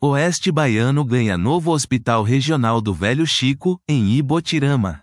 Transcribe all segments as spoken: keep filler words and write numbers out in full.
Oeste Baiano ganha novo Hospital Regional do Velho Chico, em Ibotirama.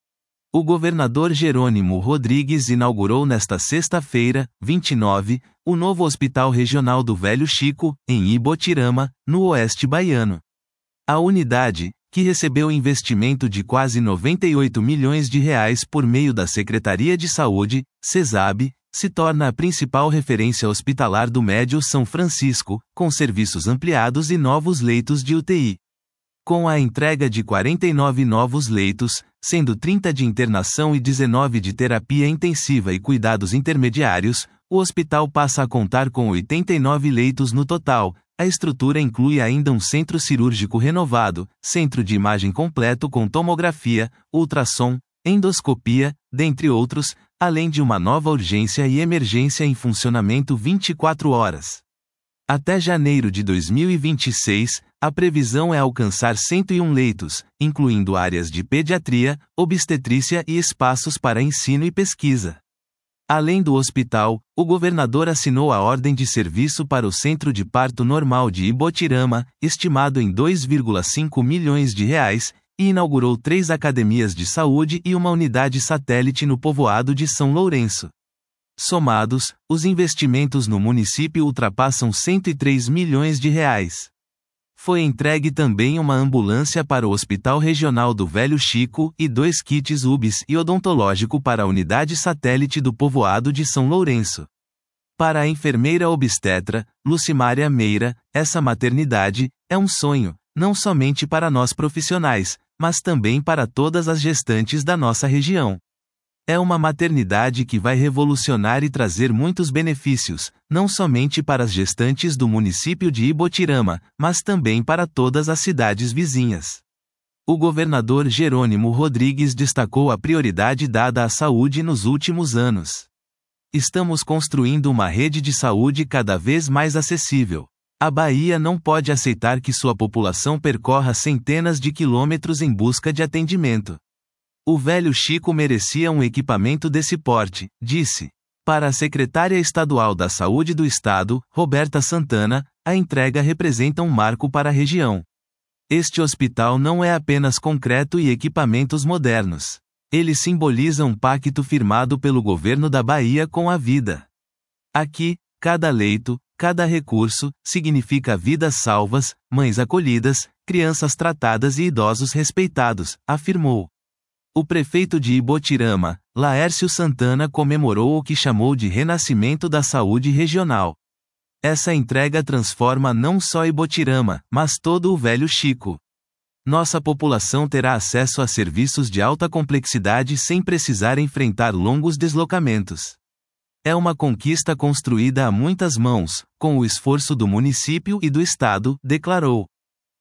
O governador Jerônimo Rodrigues inaugurou nesta sexta-feira, vinte e nove, o novo Hospital Regional do Velho Chico, em Ibotirama, no Oeste Baiano. A unidade, que recebeu investimento de quase noventa e oito milhões de reais por meio da Secretaria de Saúde, CESAB, se torna a principal referência hospitalar do Médio São Francisco, com serviços ampliados e novos leitos de U T I. Com a entrega de quarenta e nove novos leitos, sendo trinta de internação e dezenove de terapia intensiva e cuidados intermediários, o hospital passa a contar com oitenta e nove leitos no total. A estrutura inclui ainda um centro cirúrgico renovado, centro de imagem completo com tomografia, ultrassom, endoscopia, dentre outros, além de uma nova urgência e emergência em funcionamento vinte e quatro horas. Até janeiro de dois mil e vinte e seis, a previsão é alcançar cento e um leitos, incluindo áreas de pediatria, obstetrícia e espaços para ensino e pesquisa. Além do hospital, o governador assinou a ordem de serviço para o Centro de Parto Normal de Ibotirama, estimado em dois vírgula cinco milhões de reais, e inaugurou três academias de saúde e uma unidade satélite no povoado de São Lourenço. Somados, os investimentos no município ultrapassam cento e três milhões de reais. Foi entregue também uma ambulância para o Hospital Regional do Velho Chico e dois kits U B S e odontológico para a unidade satélite do povoado de São Lourenço. Para a enfermeira obstetra, Lucimária Meira, essa maternidade é um sonho, não somente para nós profissionais, mas também para todas as gestantes da nossa região. É uma maternidade que vai revolucionar e trazer muitos benefícios, não somente para as gestantes do município de Ibotirama, mas também para todas as cidades vizinhas. O governador Jerônimo Rodrigues destacou a prioridade dada à saúde nos últimos anos. Estamos construindo uma rede de saúde cada vez mais acessível. A Bahia não pode aceitar que sua população percorra centenas de quilômetros em busca de atendimento. O Velho Chico merecia um equipamento desse porte, disse. Para a secretária estadual da Saúde do Estado, Roberta Santana, a entrega representa um marco para a região. Este hospital não é apenas concreto e equipamentos modernos. Ele simboliza um pacto firmado pelo governo da Bahia com a vida. Aqui, cada leito, cada recurso, significa vidas salvas, mães acolhidas, crianças tratadas e idosos respeitados, afirmou. O prefeito de Ibotirama, Laércio Santana, comemorou o que chamou de renascimento da saúde regional. Essa entrega transforma não só Ibotirama, mas todo o Velho Chico. Nossa população terá acesso a serviços de alta complexidade sem precisar enfrentar longos deslocamentos. É uma conquista construída a muitas mãos, com o esforço do município e do Estado, declarou.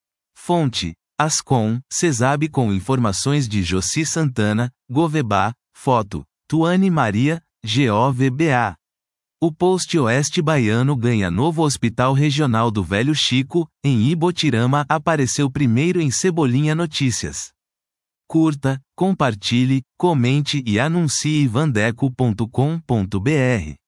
Fonte: Ascom, CESAB com informações de Joci Santana, Govebá, foto, Tuane Maria, G O V B A. O post Oeste Baiano ganha novo Hospital Regional do Velho Chico, em Ibotirama, apareceu primeiro em Cebolinha Notícias. Curta, compartilhe, comente e anuncie vandeco ponto com ponto br.